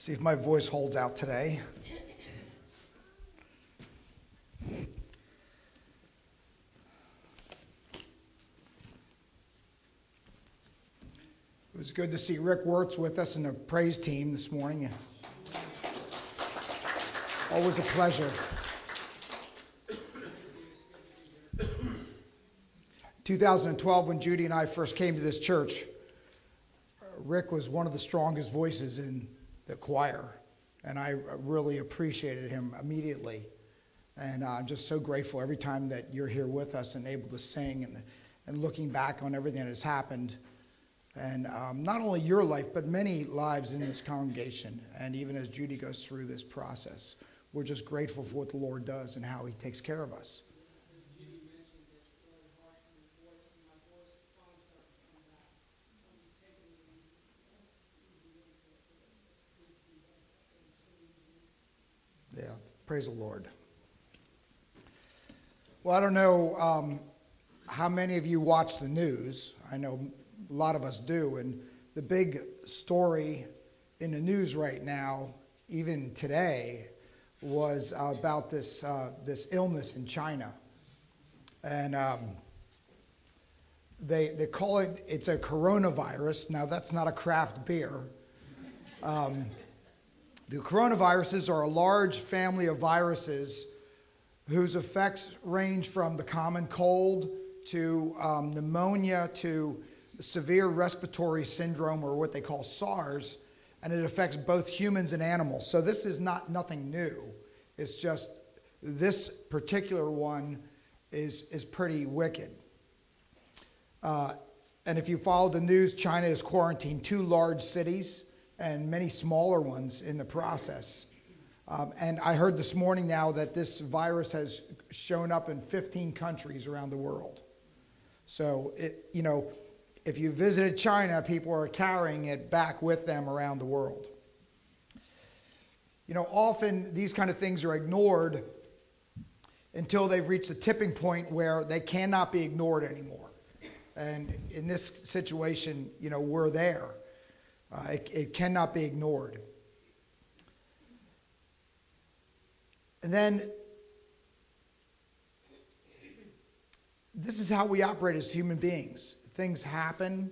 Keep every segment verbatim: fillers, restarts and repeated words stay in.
See if my voice holds out today. It was good to see Rick Wirtz with us in the praise team this morning. Always a pleasure. two thousand twelve, when Judy and I first came to this church, Rick was one of the strongest voices in the choir, and I really appreciated him immediately. And I'm just so grateful every time that you're here with us and able to sing and, and looking back on everything that has happened. And um, not only your life, but many lives in this congregation. And even as Judy goes through this process, we're just grateful for what the Lord does and how he takes care of us. Yeah, praise the Lord. Well, I don't know um, how many of you watch the news. I know a lot of us do. And the big story in the news right now, even today, was uh, about this uh, this illness in China. And um, they they call it, it's a coronavirus. Now, that's not a craft beer. Um, the coronaviruses are a large family of viruses whose effects range from the common cold to um, pneumonia to severe respiratory syndrome, or what they call SARS, and it affects both humans and animals. So this is not nothing new. It's just this particular one is is pretty wicked. Uh, and if you follow the news, China has quarantined two large cities and many smaller ones in the process. Um, and I heard this morning now that this virus has shown up in fifteen countries around the world. So, it, you know, if you visited China, people are carrying it back with them around the world. You know, often these kind of things are ignored until they've reached a tipping point where they cannot be ignored anymore. And in this situation, you know, we're there. Uh, it, it cannot be ignored. And then, this is how we operate as human beings. Things happen.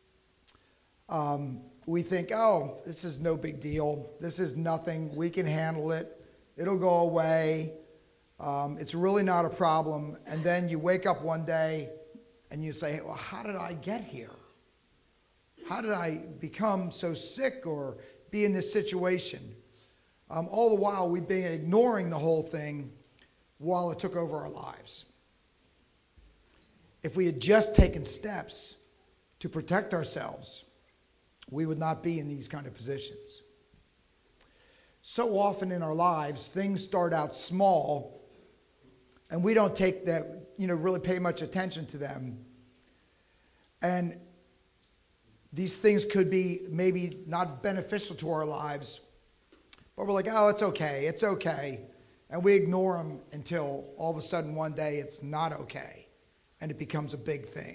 Um, we think, oh, this is no big deal. This is nothing. We can handle it. It'll go away. Um, it's really not a problem. And then you wake up one day and you say, well, how did I get here? How did I become so sick or be in this situation? Um, all the while, we've been ignoring the whole thing while it took over our lives. If we had just taken steps to protect ourselves, we would not be in these kind of positions. So often in our lives, things start out small, and we don't take that, you know, really pay much attention to them. And these things could be maybe not beneficial to our lives, but we're like, oh, it's okay, it's okay. And we ignore them until all of a sudden one day it's not okay. And it becomes a big thing.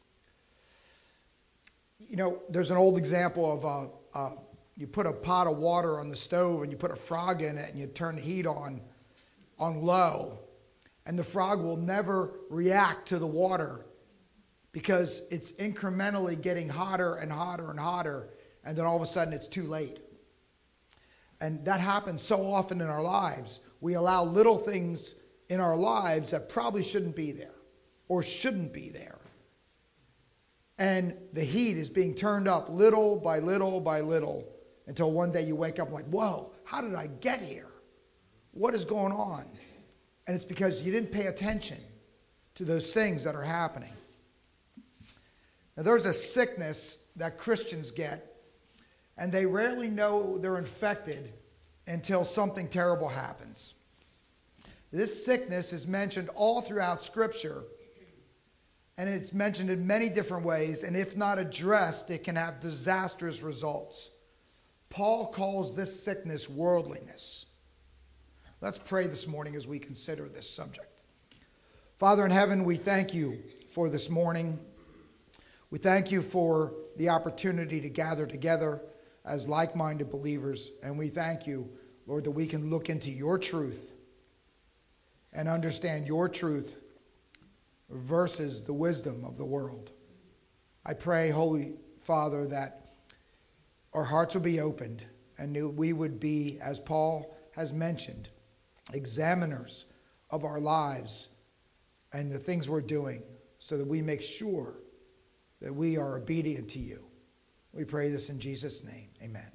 You know, there's an old example of uh, uh, you put a pot of water on the stove and you put a frog in it and you turn the heat on on low. And the frog will never react to the water because it's incrementally getting hotter and hotter and hotter. And then all of a sudden it's too late. And that happens so often in our lives. We allow little things in our lives that probably shouldn't be there or shouldn't be there. And the heat is being turned up little by little by little until one day you wake up like, whoa, how did I get here? What is going on? And it's because you didn't pay attention to those things that are happening. Now, there's a sickness that Christians get, and they rarely know they're infected until something terrible happens. This sickness is mentioned all throughout Scripture, and it's mentioned in many different ways, and if not addressed, it can have disastrous results. Paul calls this sickness worldliness. Let's pray this morning as we consider this subject. Father in heaven, we thank you for this morning. We thank you for the opportunity to gather together as like-minded believers. And we thank you, Lord, that we can look into your truth and understand your truth versus the wisdom of the world. I pray, Holy Father, that our hearts will be opened and we would be, as Paul has mentioned, examiners of our lives and the things we're doing, so that we make sure that we are obedient to you. We pray this in Jesus' name. Amen.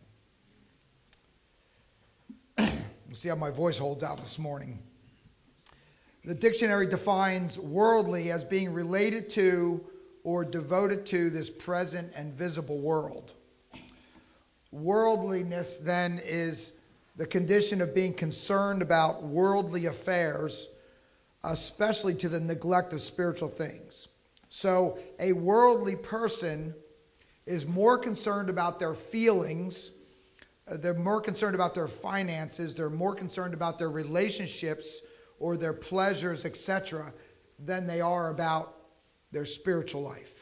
We'll see how my voice holds out this morning. The dictionary defines worldly as being related to or devoted to this present and visible world. Worldliness, then, is the condition of being concerned about worldly affairs, especially to the neglect of spiritual things. So a worldly person is more concerned about their feelings, uh, they're more concerned about their finances, they're more concerned about their relationships or their pleasures, et cetera, than they are about their spiritual life.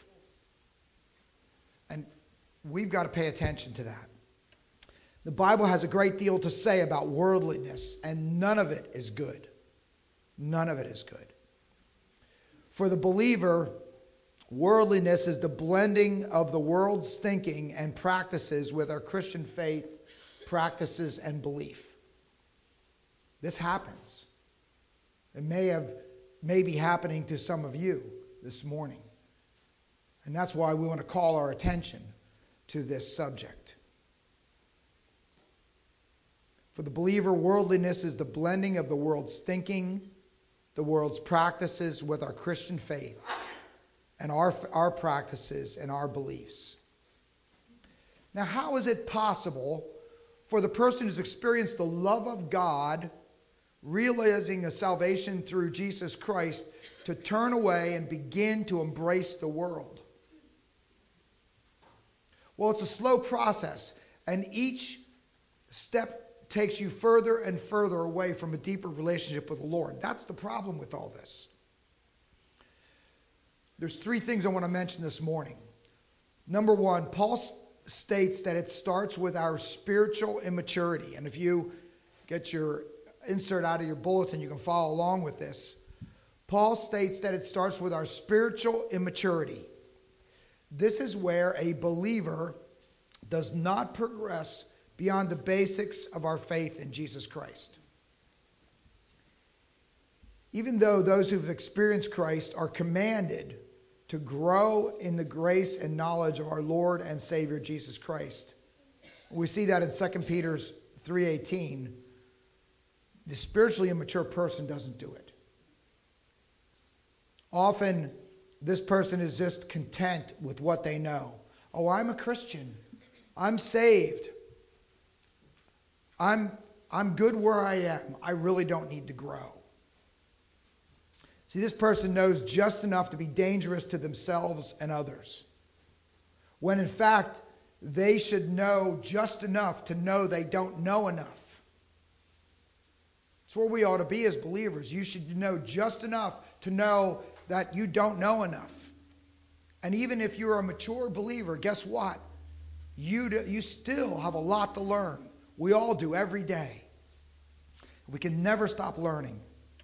And we've got to pay attention to that. The Bible has a great deal to say about worldliness, and none of it is good. None of it is good. For the believer, worldliness is the blending of the world's thinking and practices with our Christian faith, practices, and belief. This happens. It may have, may be happening to some of you this morning. And that's why we want to call our attention to this subject. For the believer, worldliness is the blending of the world's thinking, the world's practices with our Christian faith, and our, our practices and our beliefs. Now, how is it possible for the person who's experienced the love of God, realizing a salvation through Jesus Christ, to turn away and begin to embrace the world? Well, it's a slow process, and each step takes you further and further away from a deeper relationship with the Lord. That's the problem with all this. There's three things I want to mention this morning. Number one, Paul states that it starts with our spiritual immaturity. And if you get your insert out of your bulletin, you can follow along with this. Paul states that it starts with our spiritual immaturity. This is where a believer does not progress beyond the basics of our faith in Jesus Christ. Even though those who've experienced Christ are commanded to grow in the grace and knowledge of our Lord and Savior Jesus Christ. We see that in Second Peter three eighteen. The spiritually immature person doesn't do it. Often, this person is just content with what they know. Oh, I'm a Christian. I'm saved. I'm, I'm good where I am. I really don't need to grow. See, this person knows just enough to be dangerous to themselves and others, when in fact, they should know just enough to know they don't know enough. It's where we ought to be as believers. You should know just enough to know that you don't know enough. And even if you're a mature believer, guess what? You, do, you still have a lot to learn. We all do every day. We can never stop learning.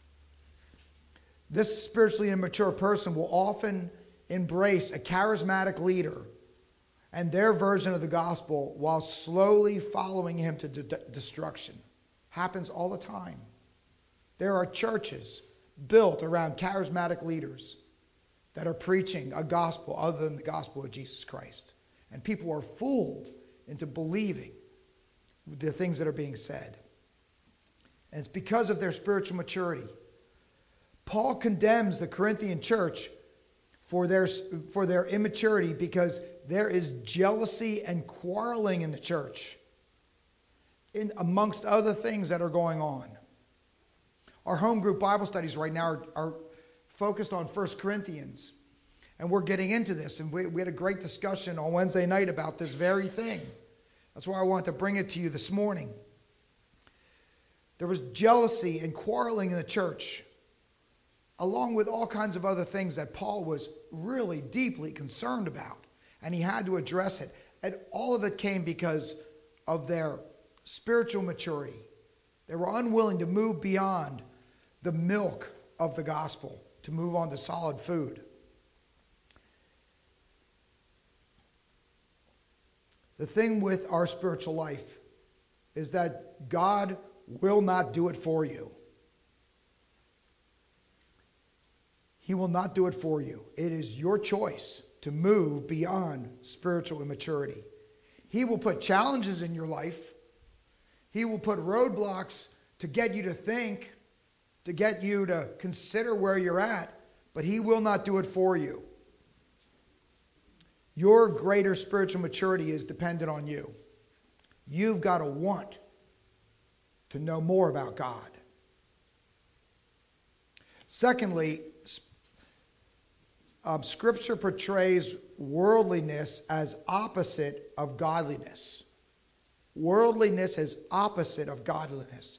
This spiritually immature person will often embrace a charismatic leader and their version of the gospel while slowly following him to de- destruction. Happens all the time. There are churches built around charismatic leaders that are preaching a gospel other than the gospel of Jesus Christ. And people are fooled into believing the things that are being said. And it's because of their spiritual maturity. Paul condemns the Corinthian church for their, for their immaturity because there is jealousy and quarreling in the church, in, amongst other things that are going on. Our home group Bible studies right now are, are focused on First Corinthians. And we're getting into this. And we, we had a great discussion on Wednesday night about this very thing. That's why I want to bring it to you this morning. There was jealousy and quarreling in the church, along with all kinds of other things that Paul was really deeply concerned about. And he had to address it. And all of it came because of their spiritual maturity. They were unwilling to move beyond the milk of the gospel, to move on to solid food. The thing with our spiritual life is that God will not do it for you. He will not do it for you. It is your choice to move beyond spiritual immaturity. He will put challenges in your life. He will put roadblocks to get you to think, to get you to consider where you're at, but He will not do it for you. Your greater spiritual maturity is dependent on you. You've got to want to know more about God. Secondly, um, Scripture portrays worldliness as opposite of godliness. Worldliness is opposite of godliness.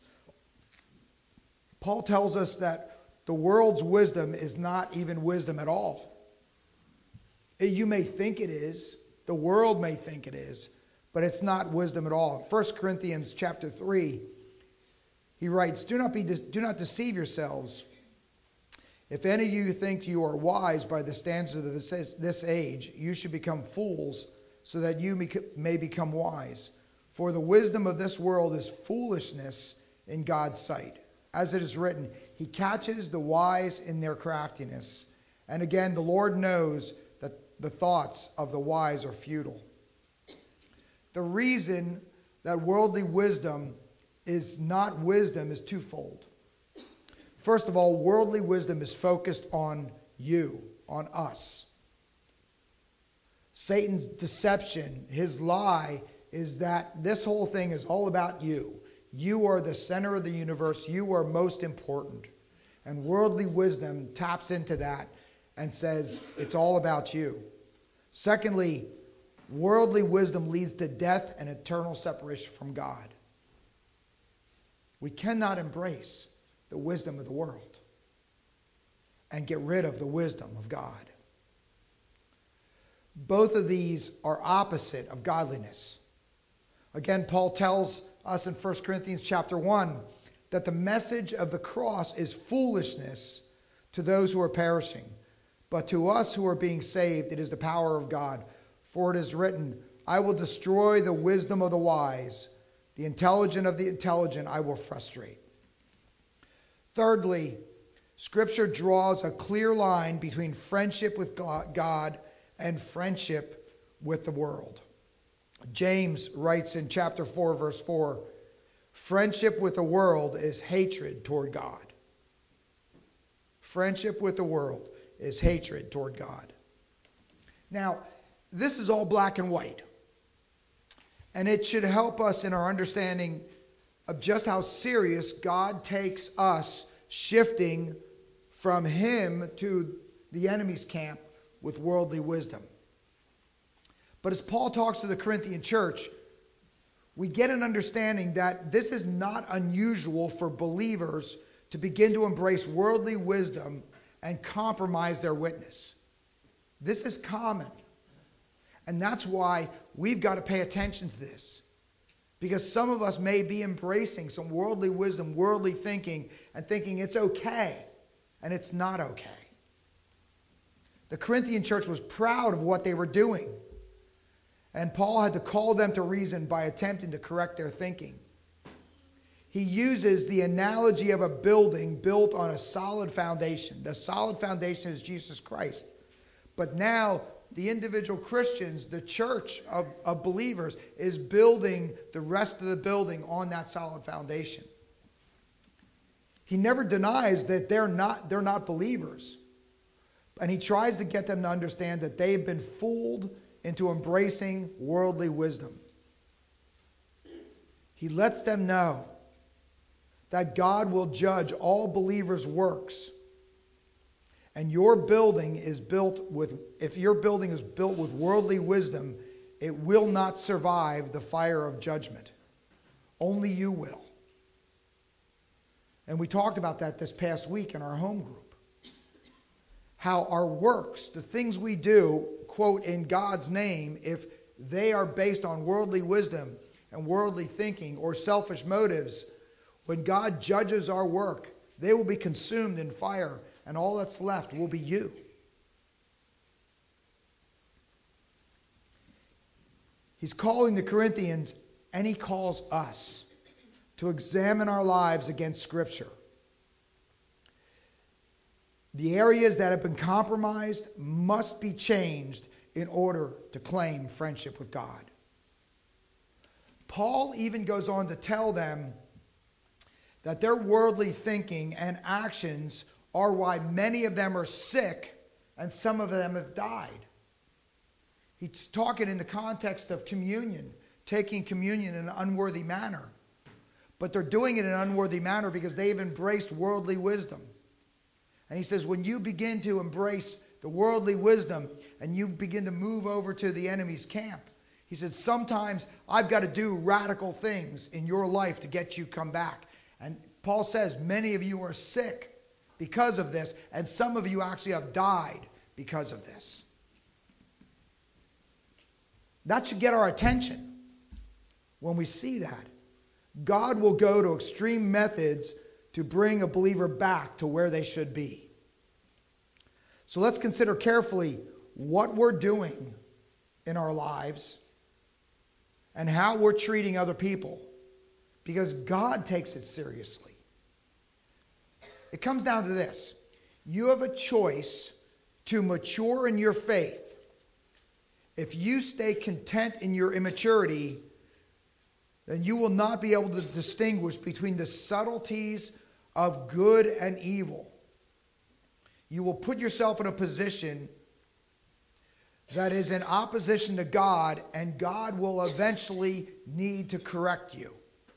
Paul tells us that the world's wisdom is not even wisdom at all. You may think it is, the world may think it is, but it's not wisdom at all. First Corinthians chapter three, he writes, Do not be do not deceive yourselves. If any of you think you are wise by the standards of this, this age, you should become fools, so that you may become wise. For the wisdom of this world is foolishness in God's sight. As it is written, He catches the wise in their craftiness. And again, the Lord knows that the thoughts of the wise are futile. The reason that worldly wisdom is not wisdom is twofold. First of all, worldly wisdom is focused on you, on us. Satan's deception, his lie, is that this whole thing is all about you. You are the center of the universe. You are most important. And worldly wisdom taps into that and says it's all about you. Secondly, worldly wisdom leads to death and eternal separation from God. We cannot embrace the wisdom of the world and get rid of the wisdom of God. Both of these are opposite of godliness. Again, Paul tells us in First Corinthians chapter one that the message of the cross is foolishness to those who are perishing, but to us who are being saved it is the power of God. For it is written, I will destroy the wisdom of the wise, the intelligent of the intelligent I will frustrate. Thirdly, Scripture draws a clear line between friendship with God and friendship with the world. James writes in chapter four, verse four, friendship with the world is hatred toward God. Friendship with the world is hatred toward God. Now, this is all black and white. And it should help us in our understanding of just how serious God takes us shifting from Him to the enemy's camp with worldly wisdom. But as Paul talks to the Corinthian church, we get an understanding that this is not unusual for believers to begin to embrace worldly wisdom and compromise their witness. This is common. And that's why we've got to pay attention to this. Because some of us may be embracing some worldly wisdom, worldly thinking, and thinking it's okay. And it's not okay. The Corinthian church was proud of what they were doing. And Paul had to call them to reason by attempting to correct their thinking. He uses the analogy of a building built on a solid foundation. The solid foundation is Jesus Christ. But now the individual Christians, the church of, of believers, is building the rest of the building on that solid foundation. He never denies that they're not, they're not believers. And he tries to get them to understand that they've been fooled into embracing worldly wisdom. He lets them know that God will judge all believers' works. And your building is built with, if your building is built with worldly wisdom, it will not survive the fire of judgment. Only you will. And we talked about that this past week in our home group. How our works, the things we do, quote, in God's name, if they are based on worldly wisdom and worldly thinking or selfish motives, when God judges our work, they will be consumed in fire, and all that's left will be you. He's calling the Corinthians, and he calls us to examine our lives against Scripture. The areas that have been compromised must be changed in order to claim friendship with God. Paul even goes on to tell them that their worldly thinking and actions are why many of them are sick and some of them have died. He's talking in the context of communion, taking communion in an unworthy manner. But they're doing it in an unworthy manner because they've embraced worldly wisdom. And he says, when you begin to embrace the worldly wisdom and you begin to move over to the enemy's camp, he said, sometimes I've got to do radical things in your life to get you come back. And Paul says, many of you are sick because of this, and some of you actually have died because of this. That should get our attention when we see that. God will go to extreme methods to bring a believer back to where they should be. So let's consider carefully what we're doing in our lives and how we're treating other people, because God takes it seriously. It comes down to this. You have a choice to mature in your faith. If you stay content in your immaturity, then you will not be able to distinguish between the subtleties of good and evil. You will put yourself in a position that is in opposition to God, and God will eventually need to correct you.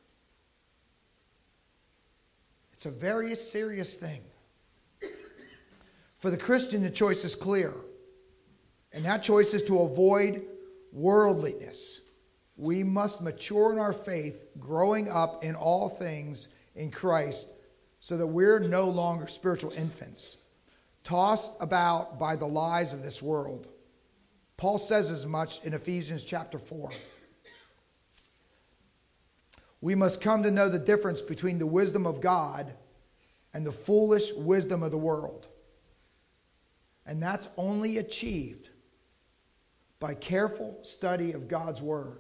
It's a very serious thing. For the Christian, the choice is clear. And that choice is to avoid worldliness. We must mature in our faith, growing up in all things in Christ, so that we're no longer spiritual infants, tossed about by the lies of this world. Paul says as much in Ephesians chapter four. We must come to know the difference between the wisdom of God and the foolish wisdom of the world. And that's only achieved by careful study of God's Word.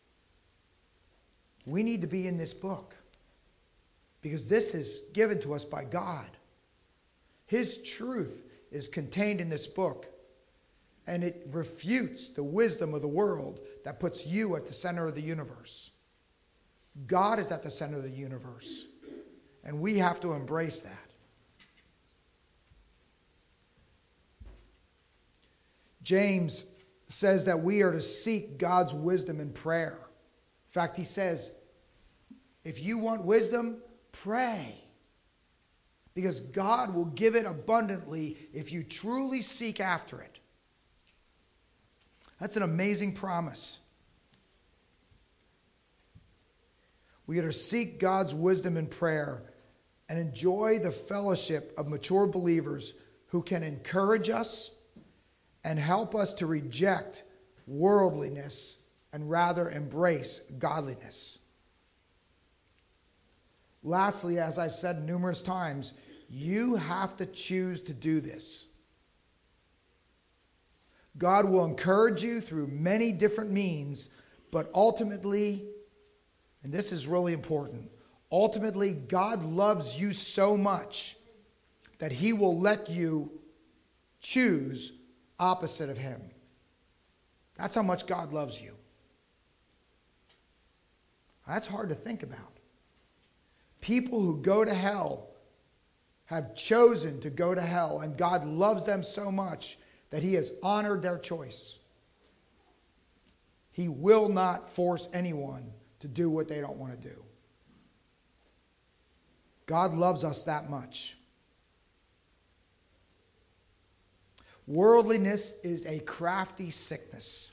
We need to be in this book because this is given to us by God. His truth is contained in this book, and it refutes the wisdom of the world that puts you at the center of the universe. God is at the center of the universe, and we have to embrace that. James says that we are to seek God's wisdom in prayer. In fact, he says, if you want wisdom, pray. Because God will give it abundantly if you truly seek after it. That's an amazing promise. We are to seek God's wisdom in prayer and enjoy the fellowship of mature believers who can encourage us and help us to reject worldliness and rather embrace godliness. Lastly, as I've said numerous times, you have to choose to do this. God will encourage you through many different means, but ultimately, and this is really important, ultimately God loves you so much that He will let you choose opposite of Him. That's how much God loves you. That's hard to think about. People who go to hell have chosen to go to hell, and God loves them so much that He has honored their choice. He will not force anyone to do what they don't want to do. God loves us that much. Worldliness is a crafty sickness.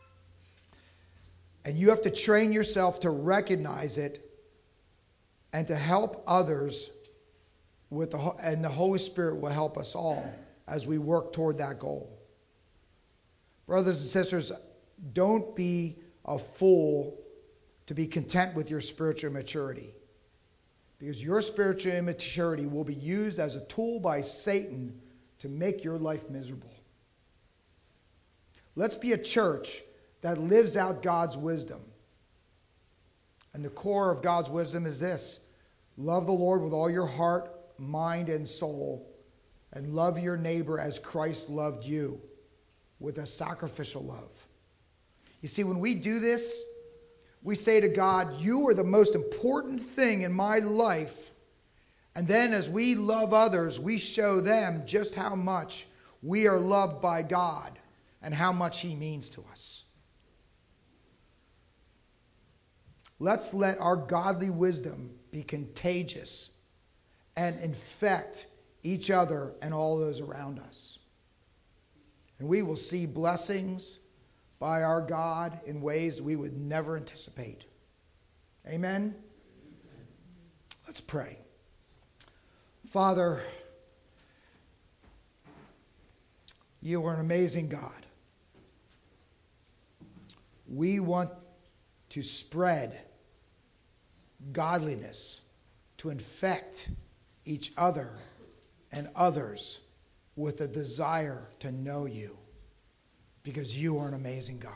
And you have to train yourself to recognize it and to help others with the, and the Holy Spirit will help us all as we work toward that goal. Brothers and sisters, don't be a fool to be content with your spiritual immaturity. Because your spiritual immaturity will be used as a tool by Satan to make your life miserable. Let's be a church that lives out God's wisdom. And the core of God's wisdom is this: love the Lord with all your heart, mind, and soul, and love your neighbor as Christ loved you, with a sacrificial love. You see, when we do this, we say to God, you are the most important thing in my life. And then as we love others, we show them just how much we are loved by God and how much He means to us. Let's let our godly wisdom be contagious and infect each other and all those around us. And we will see blessings by our God in ways we would never anticipate. Amen? Let's pray. Father, you are an amazing God. We want to spread godliness, to infect each other and others with a desire to know you, because you are an amazing God.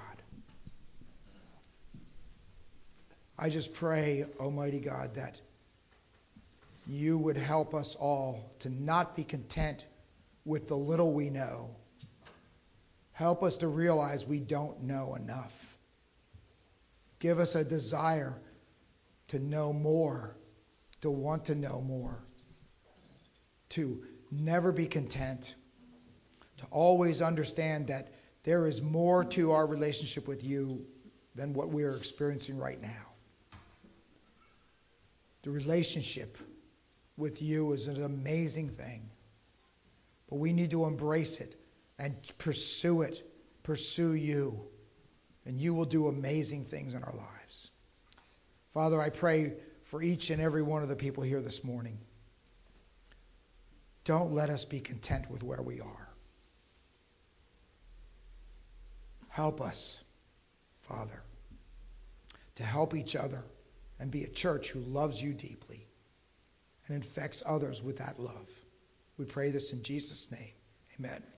I just pray, Almighty God, that you would help us all to not be content with the little we know. Help us to realize we don't know enough. Give us a desire to know more, to want to know more, to never be content, to always understand that there is more to our relationship with you than what we are experiencing right now. The relationship with you is an amazing thing, but we need to embrace it and pursue it, pursue you, and you will do amazing things in our lives. Father, I pray for each and every one of the people here this morning. Don't let us be content with where we are. Help us, Father, to help each other and be a church who loves you deeply and infects others with that love. We pray this in Jesus' name. Amen.